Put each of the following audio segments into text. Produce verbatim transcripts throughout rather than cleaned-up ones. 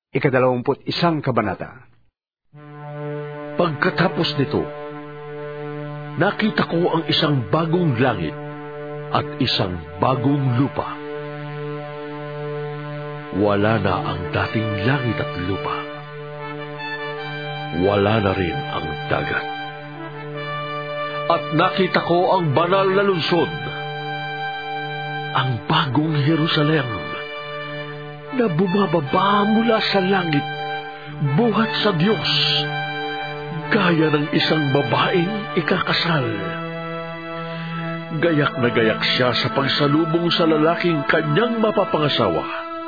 Ikadalawamput isang kabanata. Pagkatapos nito, nakita ko ang isang bagong langit at isang bagong lupa. Wala na ang dating langit at lupa. Wala na rin ang dagat. At nakita ko ang banal na lungsod, ang bagong Jerusalem, na bumababa mula sa langit, buhat sa Diyos, gaya ng isang babaeng ikakasal. Gayak na gayak siya sa pagsalubong sa lalaking kanyang mapapangasawa.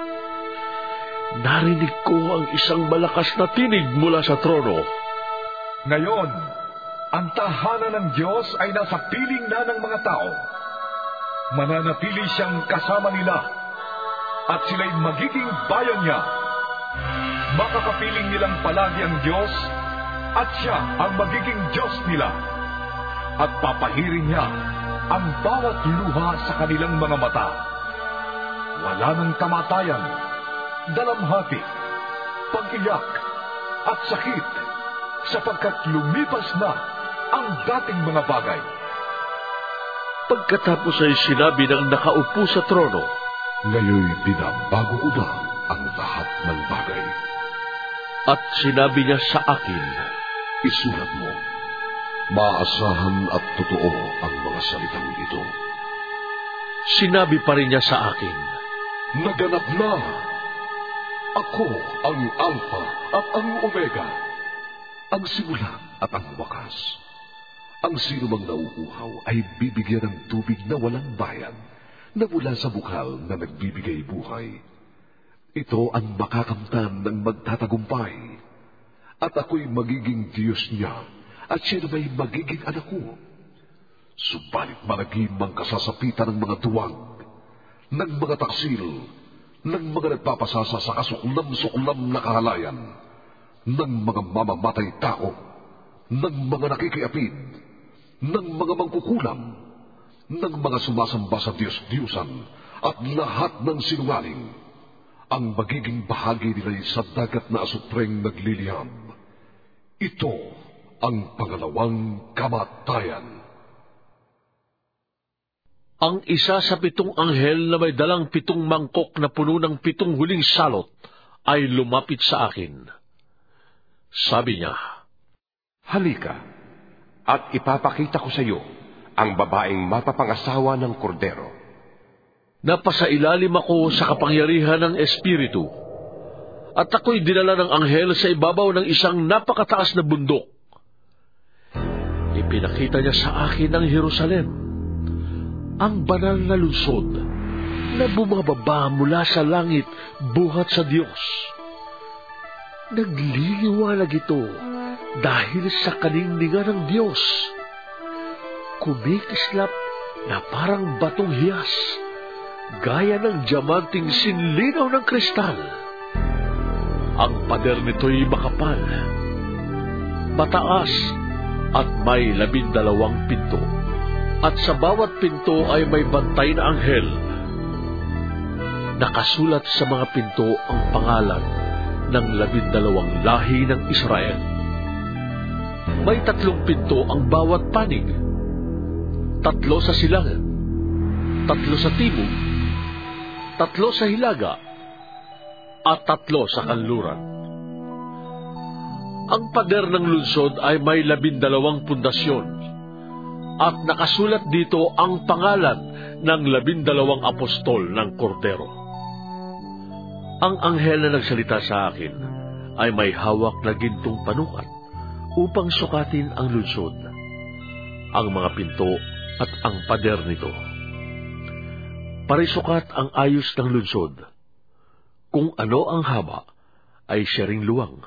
Narinig ko ang isang malakas na tinig mula sa trono. Ngayon, ang tahanan ng Diyos ay nasa piling na ng mga tao. Mananatili siyang kasama nila, at sila'y magiging bayan niya. Makakapiling nilang palagi ang Diyos, at siya ang magiging Diyos nila. At papahirin niya ang bawat luha sa kanilang mga mata. Wala nang kamatayan, dalamhati, pag-iyak, at sakit, sapagkat lumipas na ang dating mga bagay. Pagkatapos ay sinabi ng nakaupo sa trono, "Ngayoy binabago ko na ang lahat ng bagay." At sinabi niya sa akin, "Isulat mo, maasahan at totoo ang mga salitang ito." Sinabi pa rin niya sa akin, "Naganap na! Ako ang Alpha at ang Omega, ang simula at ang wakas. Ang sino mang nauuhaw ay bibigyan ng tubig na walang bayad, na mula sa bukal na nagbibigay buhay. Ito ang makakamtan ng magtatagumpay. At ako'y magiging Diyos niya, at siya naman magiging anak ko. Subalit malagim ang kasasapitan ng mga duwag, ng mga taksil, ng mga nagpapasasa sa kasuklam-suklam na kahalayan, ng mga mamamatay tao, ng mga nakikiapid, ng mga mangkukulam, ng mga sumasamba sa Diyos-Diyusan, at lahat ng sinungaling. Ang magiging bahagi nila'y sa dagat na asupreng nagliliyab. Ito ang pangalawang kamatayan." Ang isa sa pitong anghel na may dalang pitong mangkok na puno ng pitong huling salot ay lumapit sa akin. Sabi niya, "Halika, at ipapakita ko sa iyo ang babaeng mapapangasawa ng kordero." Napasailalim ako sa kapangyarihan ng Espiritu, at ako'y dinala ng anghel sa ibabaw ng isang napakataas na bundok. Ipinakita niya sa akin ang Jerusalem, ang banal na lungsod, na bumababa mula sa langit buhat sa Diyos. Nagliliwanag ito dahil sa kaningningan ng Diyos. Kumikislap na parang batong hiyas, gaya ng diamanting sinlinaw ng kristal. Ang pader nito'y makapal, mataas, at may labindalawang pinto. At sa bawat pinto ay may bantay na anghel. Nakasulat sa mga pinto ang pangalan ng labindalawang lahi ng Israel. May tatlong pinto ang bawat panig. Tatlo sa silangan, tatlo sa timog, tatlo sa hilaga, at tatlo sa kanluran. Ang pader ng lungsod ay may labindalawang pundasyon, at nakasulat dito ang pangalan ng labindalawang apostol ng Kordero. Ang anghel na nagsalita sa akin ay may hawak na gintong panukat upang sukatin ang lungsod, ang mga pinto at ang pader nito. Parisukat ang ayos ng lungsod. Kung ano ang haba, ay siya ring luwang.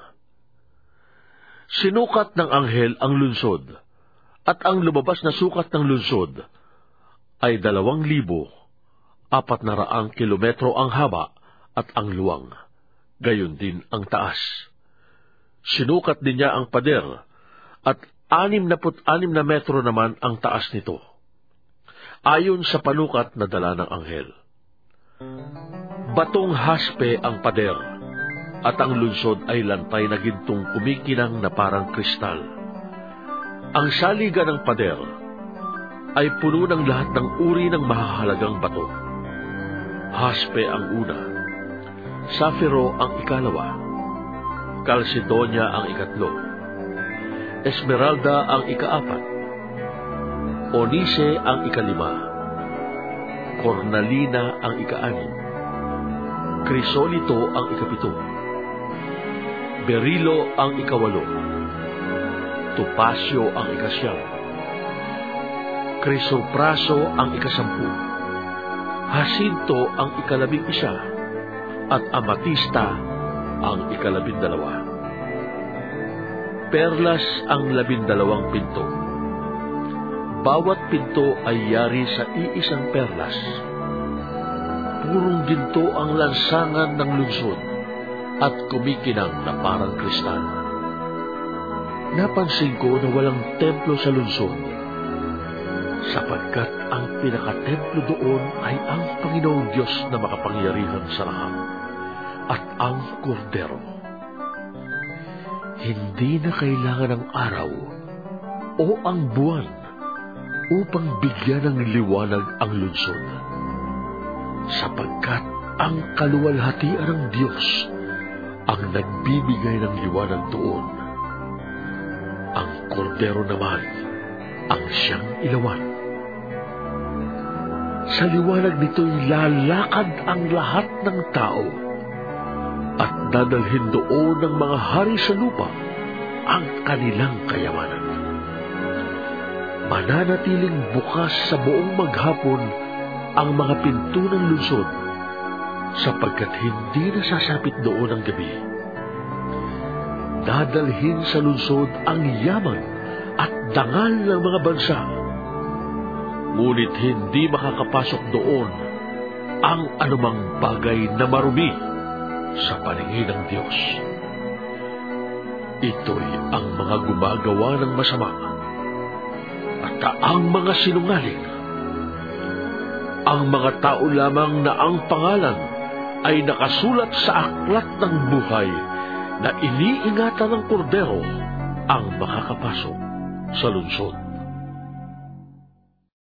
Sinukat ng anghel ang lungsod, at ang lumabas na sukat ng lungsod ay dalawang libo, apat na raang kilometro ang haba at ang luwang, gayon din ang taas. Sinukat din niya ang pader, at anim na put anim na metro naman ang taas nito, ayon sa panukat na dala ng anghel. Batong haspe ang pader, at ang lungsod ay lantay na gintong kumikinang na parang kristal. Ang saligan ng pader ay puno ng lahat ng uri ng mahahalagang bato. Haspe ang una, safiro ang ikalawa, kalsedonia ang ikatlo, esmeralda ang ikaapat, onise ang ikalima, cornalina ang ikaanim, krisolito ang ikapito, berilo ang ikawalo, topasyo ang ikasyam, krisopraso ang ikasampu, hasinto ang ikalabing isa, at amatista ang ikalabindalawa. Perlas ang labindalawang pinto. Bawat pinto ay yari sa iisang perlas. Purong ginto ang lansangan ng lungsod at kumikinang na parang kristal. Napansin ko na walang templo sa lungsod, sapagkat ang pinakatemplo doon ay ang Panginoong Diyos na makapangyarihan sa lahat at ang Kordero. Hindi na kailangan ng araw o ang buwan upang bigyan ng liwanag ang lungsod, sapagkat ang kaluwalhatian ng Diyos ang nagbibigay ng liwanag doon. Ang Kordero naman ang siyang ilawan. Sa liwanag nito'y lalakad ang lahat ng tao at dadalhin doon ng mga hari sa lupa ang kanilang kayamanan. Mananatiling bukas sa buong maghapon ang mga pinto ng lungsod, sapagkat hindi nasasapit doon ang gabi. Dadalhin sa lungsod ang yaman at dangal ng mga bansa, ngunit hindi makakapasok doon ang anumang bagay na marumi sa paningin ng Diyos. Ito'y ang mga gumagawa ng masama at ang mga sinungaling, ang mga tao lamang na ang pangalan ay nakasulat sa aklat ng buhay na iniingatan ng Kordero ang makakapasok sa lungsod.